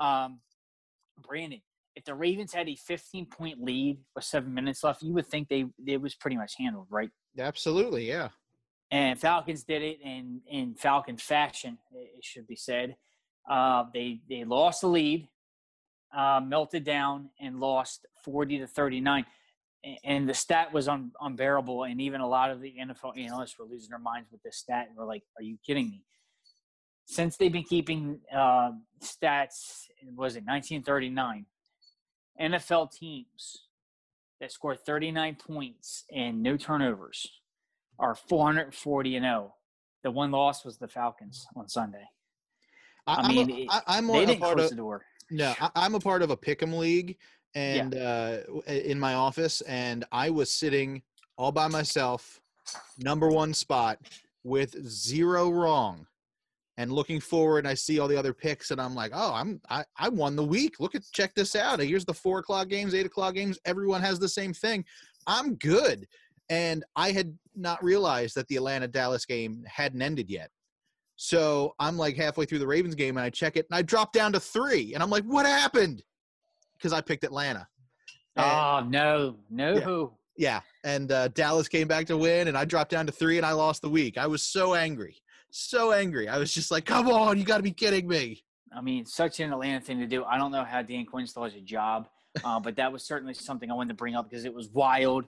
Brandon, if the Ravens had a 15-point lead with 7 minutes left, you would think it was pretty much handled, right? Absolutely, yeah. And Falcons did it in Falcon fashion, it should be said. They lost the lead, melted down, and lost 40-39. And the stat was unbearable, and even a lot of the NFL analysts were losing their minds with this stat, and we're like, are you kidding me? Since they've been keeping stats, was it 1939, NFL teams that scored 39 points and no turnovers are 440-0. The one loss was the Falcons on Sunday. They didn't close the door. No, I'm a part of a pick'em league, and in my office, and I was sitting all by myself, number one spot with 0 wrong. And looking forward, I see all the other picks, and I'm like, oh, I won the week. Check this out. Here's the 4 o'clock games, 8 o'clock games. Everyone has the same thing. I'm good. And I had not realized that the Atlanta-Dallas game hadn't ended yet. So I'm like halfway through the Ravens game, and I check it, and I drop down to 3. And I'm like, what happened? Because I picked Atlanta. No. Yeah. And Dallas came back to win, and I dropped down to 3, and I lost the week. I was so angry. So angry. I was just like, come on, you got to be kidding me. I mean, such an Atlanta thing to do. I don't know how Dan Quinn still has a job, but that was certainly something I wanted to bring up because it was wild.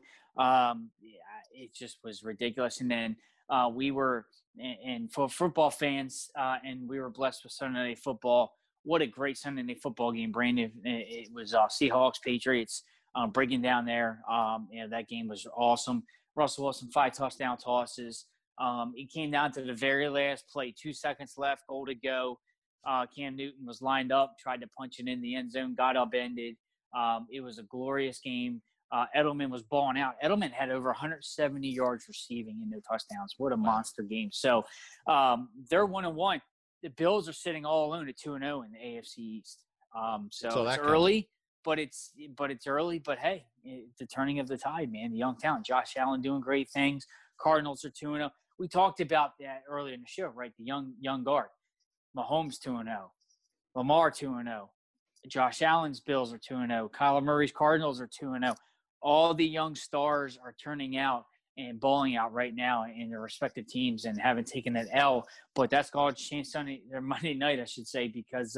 It just was ridiculous. And then we were, and for football fans, and we were blessed with Sunday Night Football. What a great Sunday Night Football game, Brandon. It was Seahawks, Patriots breaking down there. That game was awesome. Russell Wilson, 5 touchdown tosses. It came down to the very last play, 2 seconds left, goal to go. Cam Newton was lined up, tried to punch it in the end zone, got upended. It was a glorious game. Edelman was balling out. Edelman had over 170 yards receiving and no touchdowns. What a monster game. So they're 1-1. The Bills are sitting all alone at 2-0 in the AFC East. So it's early, but it's early. But, hey, the turning of the tide, man. The young talent. Josh Allen doing great things. Cardinals are 2-0. We talked about that earlier in the show, right? The young guard. Mahomes 2-0. Lamar 2-0. Josh Allen's Bills are 2-0. Kyler Murray's Cardinals are 2-0. All the young stars are turning out and bowling out right now in their respective teams and haven't taken that L. But that's called Monday night, I should say, because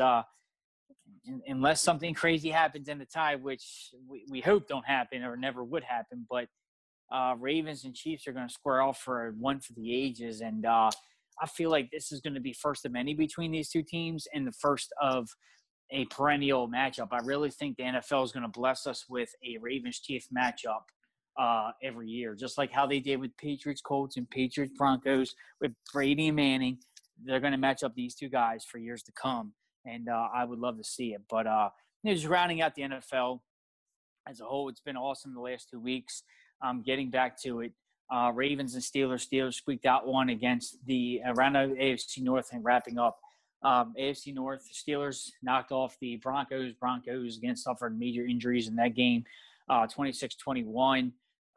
unless something crazy happens in the tie, which we hope don't happen or never would happen, but Ravens and Chiefs are going to square off for one for the ages. And I feel like this is going to be first of many between these two teams and the first of a perennial matchup. I really think the NFL is going to bless us with a Ravens-Chiefs matchup every year, just like how they did with Patriots-Colts and Patriots-Broncos with Brady and Manning. They're going to match up these two guys for years to come, and I would love to see it. But just rounding out the NFL as a whole, it's been awesome the last 2 weeks. Getting back to it, Ravens and Steelers. Steelers squeaked out one against the around the AFC North and wrapping up. AFC North, Steelers knocked off the Broncos. Broncos again suffered major injuries in that game, 26-21.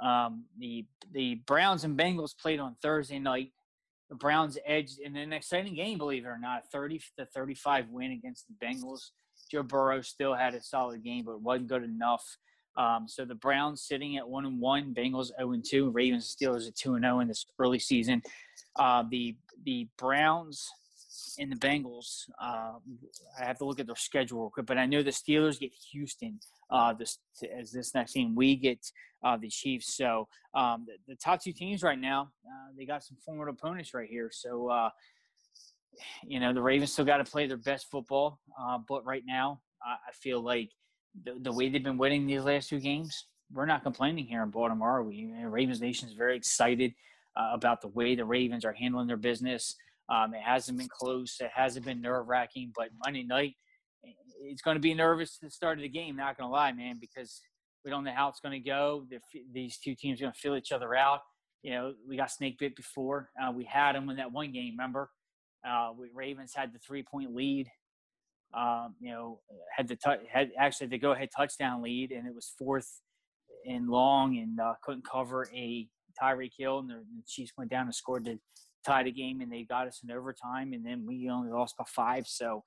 The Browns and Bengals played on Thursday night. The Browns edged in an exciting game, believe it or not, 30-35 win against the Bengals. Joe Burrow still had a solid game, but it wasn't good enough. So the Browns sitting at 1-1, Bengals 0-2, Ravens and Steelers at 2-0 in this early season. The Browns and the Bengals, I have to look at their schedule real quick, but I know the Steelers get Houston this next game. We get the Chiefs. So the top two teams right now, they got some formidable opponents right here. So, the Ravens still got to play their best football. But right now, I feel like the way they've been winning these last two games, we're not complaining here in Baltimore, are we? Ravens Nation is very excited about the way the Ravens are handling their business. It hasn't been close. It hasn't been nerve-wracking. But Monday night, it's going to be nervous at the start of the game, not going to lie, man, because we don't know how it's going to go. These two teams are going to feel each other out. We got snake bit before. We had them in that one game, remember? Ravens had the 3-point lead. Had the go-ahead touchdown lead, and it was 4th and long, and couldn't cover a Tyreek Hill, and the Chiefs went down and scored to tie the game, and they got us in overtime, and then we only lost by 5. So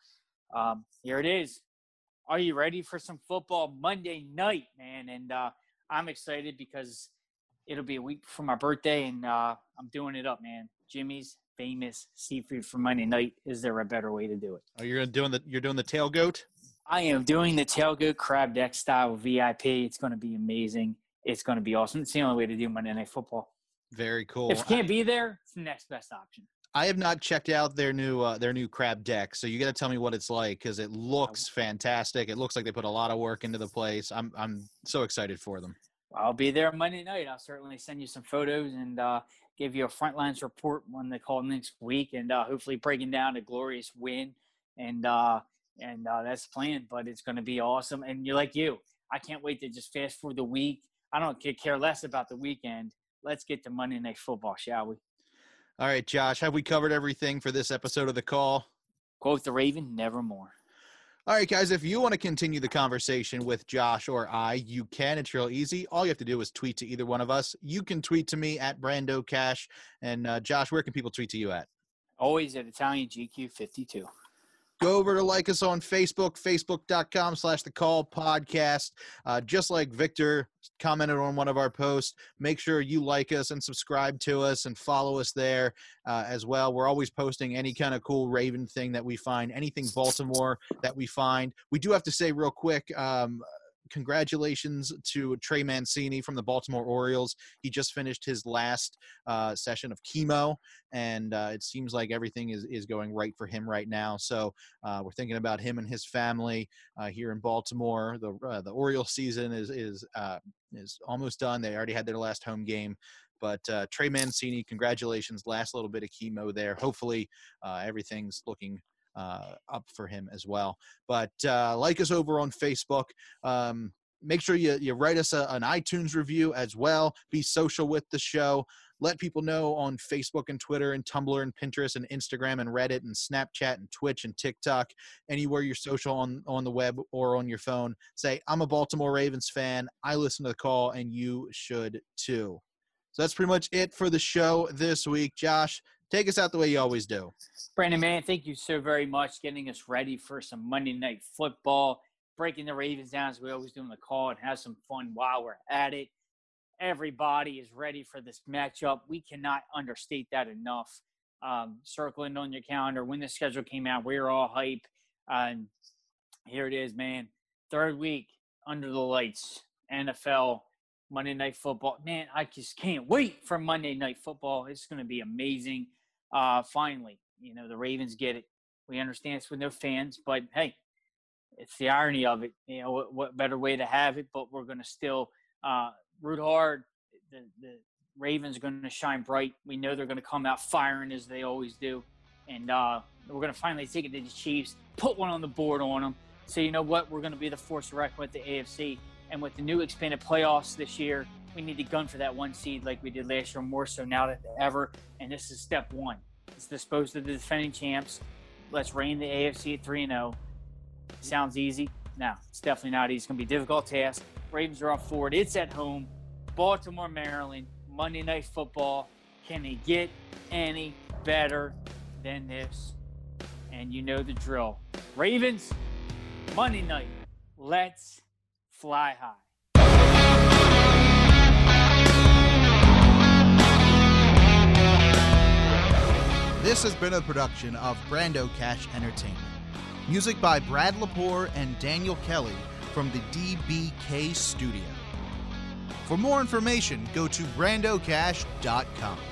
here it is. Are you ready for some football Monday night, man? And I'm excited because it'll be a week before my birthday, and I'm doing it up, man. Jimmy's famous seafood for Monday night. Is there a better way to do it? Oh, you're doing the tailgate? I am doing the tailgate crab deck style VIP. It's going to be amazing. It's going to be awesome. It's the only way to do Monday Night Football. Very cool. If you can't be there, it's the next best option. I have not checked out their new crab deck, so you got to tell me what it's like because it looks fantastic. It looks like they put a lot of work into the place. I'm so excited for them. I'll be there Monday night. I'll certainly send you some photos and give you a Frontlines report when they call next week, and hopefully breaking down a glorious win. And that's the plan. But it's going to be awesome. And you're like you, I can't wait to just fast forward the week. I don't care less about the weekend. Let's get to Monday Night Football, shall we? All right, Josh, have we covered everything for this episode of The Call? Quote the Raven, nevermore. All right, guys, if you want to continue the conversation with Josh or I, you can. It's real easy. All you have to do is tweet to either one of us. You can tweet to me at Brando Cash. And, Josh, where can people tweet to you at? Always at Italian GQ52. Go over to like us on Facebook, facebook.com/The Call Podcast. Just like Victor commented on one of our posts, make sure you like us and subscribe to us and follow us there as well. We're always posting any kind of cool Raven thing that we find, anything Baltimore that we find. We do have to say real quick, congratulations to Trey Mancini from the Baltimore Orioles. He just finished his last session of chemo, and it seems like everything is going right for him right now. So we're thinking about him and his family here in Baltimore. The Orioles season is almost done. They already had their last home game. But Trey Mancini, congratulations. Last little bit of chemo there. Hopefully everything's looking up for him as well. But like us over on Facebook. Make sure you write us an iTunes review as well. Be social with the show. Let people know on Facebook and Twitter and Tumblr and Pinterest and Instagram and Reddit and Snapchat and Twitch and TikTok, anywhere you're social on the web or on your phone. Say, I'm a Baltimore Ravens fan. I listen to The Call, and you should too. So that's pretty much it for the show this week. Josh, Take us out the way you always do. Brandon, man, thank you so very much getting us ready for some Monday Night Football, breaking the Ravens down as we always do on the call, and have some fun while we're at it. Everybody is ready for this matchup. We cannot understate that enough. Circling on your calendar when the schedule came out, we were all hype. And here it is, man. Third week under the lights, NFL, Monday Night Football. Man, I just can't wait for Monday Night Football. It's going to be amazing. Finally, the Ravens get it. We understand it's with no fans, but hey, it's the irony of it. What better way to have it? But we're going to still root hard. The Ravens are going to shine bright. We know they're going to come out firing as they always do. And we're going to finally take it to the Chiefs, put one on the board on them. So you know what? We're going to be the force to reckon with the AFC. And with the new expanded playoffs this year, we need to gun for that 1 seed like we did last year, more so now than ever. And this is step one. It's disposed of the defending champs. Let's reign the AFC at 3-0. Sounds easy? No, it's definitely not easy. It's going to be a difficult task. Ravens are up forward. It's at home. Baltimore, Maryland. Monday Night Football. Can they get any better than this? And you know the drill. Ravens, Monday night. Let's fly high. This has been a production of Brando Cash Entertainment. Music by Brad Lepore and Daniel Kelly from the DBK Studio. For more information, go to brandocash.com.